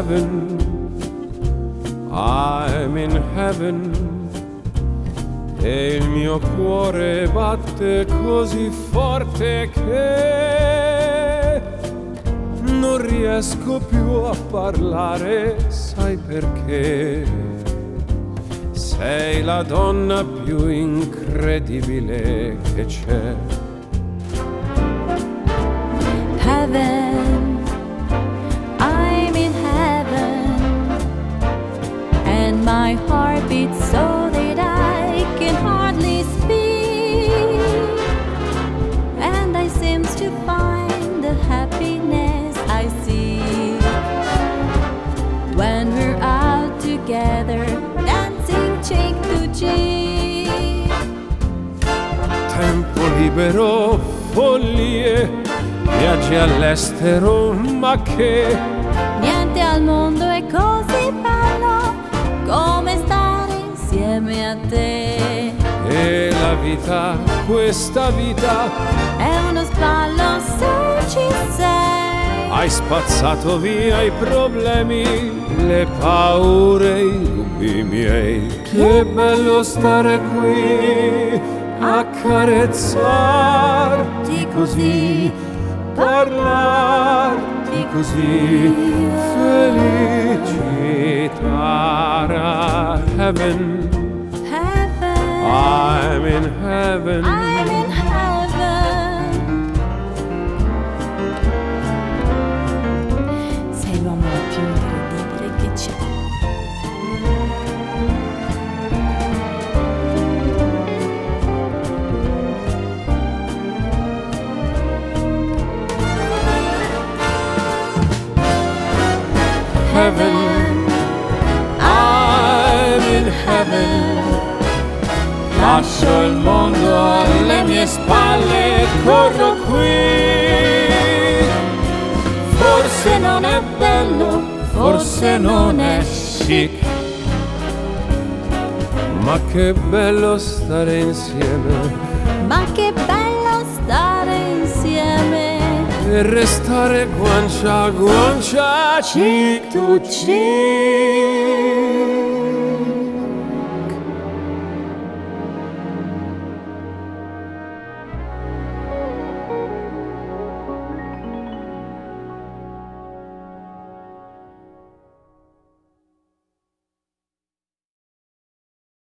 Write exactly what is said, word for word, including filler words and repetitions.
heaven, I'm in heaven. E il mio cuore batte così forte che non riesco più a parlare, sai perché? Sei la donna più incredibile che c'è. Heaven, I'm in heaven, and my heart beats so that I can hardly speak, and I seem to find the happiness I see when we're out together, dancing cheek to cheek. Tempo libero, follie, viaggi all'estero, ma che Niente al mondo è così bello come stare insieme a te. e la vita, questa vita, È uno sballo se ci sei. hai spazzato via i problemi, le paure, i dubbi miei. Che bello stare qui, accarezzarti così, parlarti così, felicità. Heaven, Heaven, I'm in heaven. I'm in heaven. Sei l'uomo più incredibile che c'è. Heaven, I'm in heaven. Lascio il mondo alle mie spalle e corro qui. Forse non è bello, forse non è chic, ma che bello stare insieme Ma che bello stare insieme. e restare guancia a guancia, cheek to cheek.